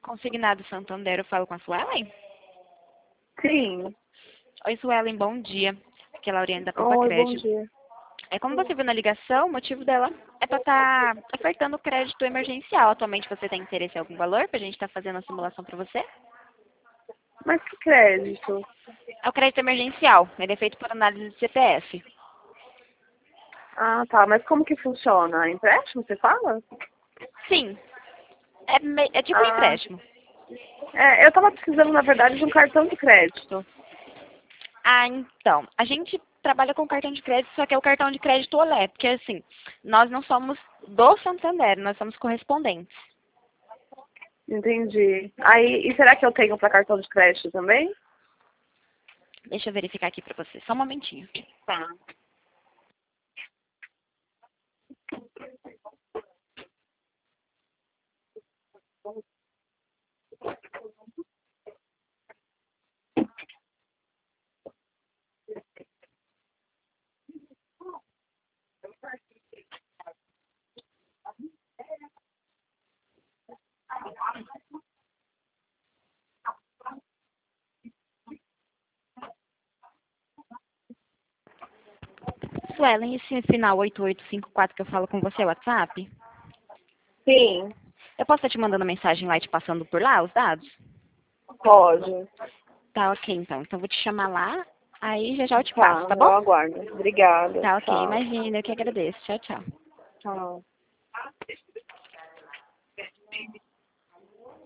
Consignado Santander, eu falo com a Suelen? Sim. Oi, Suelen, bom dia. Aqui é a Lauriane da Poupa Oi, bom Crédito. dia. Como você viu na ligação, o motivo dela é para estar ofertando crédito emergencial. Atualmente você tem interesse em algum valor para a gente estar fazendo a simulação para você? Mas que crédito? É o crédito emergencial. Ele é feito por análise de CPF. Ah, tá. Mas como que funciona? Empréstimo, você fala? Sim, é tipo um Ah, empréstimo. eu tava precisando, na verdade, de um cartão de crédito. Ah, então, a gente trabalha com cartão de crédito, só que é o cartão de crédito Olé, porque assim, nós não somos do Santander, nós somos correspondentes. Entendi. Aí, e será que eu tenho para cartão de crédito também? Deixa eu verificar aqui para você, só um momentinho. Tá. Suelen, esse final 8854 que eu falo com você é o WhatsApp? Sim, Eu posso estar te mandando mensagem lá e te passando por lá os dados? pode. Tá ok, então. Então eu vou te chamar lá, aí já já eu te passo, Tá, tá bom? eu aguardo. Obrigada. Tá ok, Tchau. imagina, eu que agradeço. Tchau, tchau. Tchau.